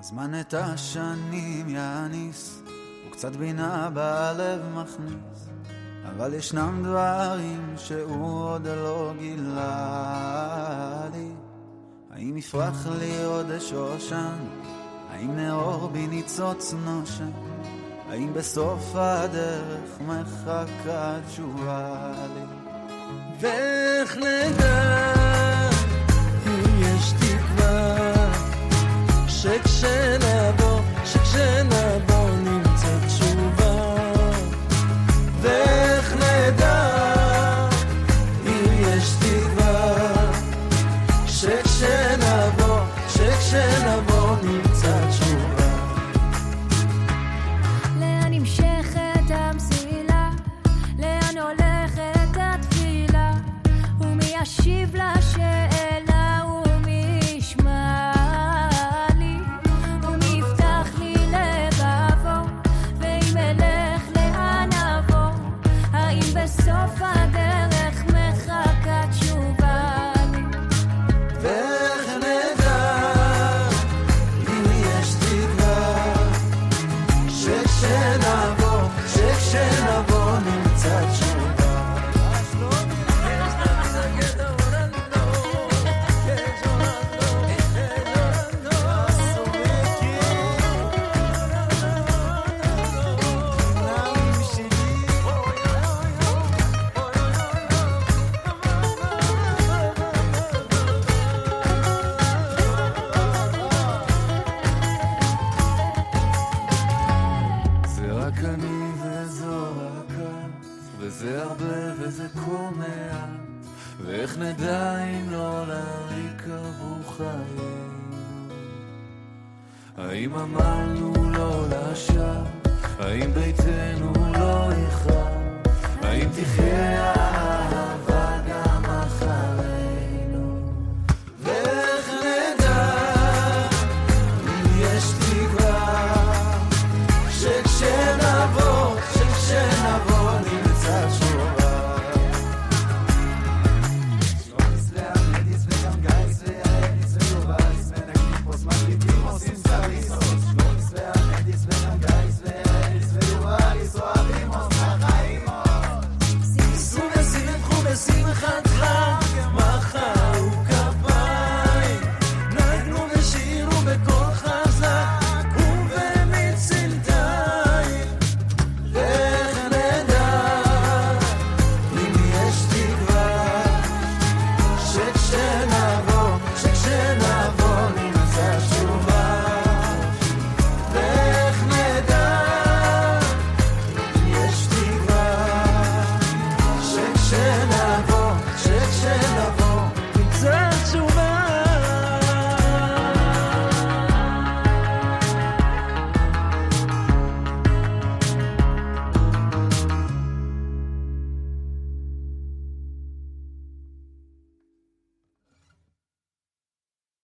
הזמן את השנים יעניס, וקצת בינה בלב מכניס, אבל ישנם דברים שהוא עוד לא גילה לי. האם יפרח לי עוד שושן? האם נאור בי ניצוץ נושן? האם בסוף הדרך מחכה תשובה לי? ואיך נדע אם יש תקווה שכשנבוא נמצא תשובה? ואיך נדע אם יש תקווה שכשנבוא נמצא תשובה? לאן נמשכת המסילה? לאן הולכת התפילה? ומי ישיב לשאלה? ומי ישמע לי? ומי יפתח לי לבבו? ואם אלך לאן אבוא? האם בסוף הדרך מחכה תשובה לי? ואיך נדע אם יש תקווה שכשנבוא נמצא תשובה? זה רק אני וזו רק את, וזה הרבה וזה כה מעט, ואיך נדע אם לא להריק עבור חיים? האם אמרנו לא לשווא? האם ביתנו לא יחרב? האם תחיה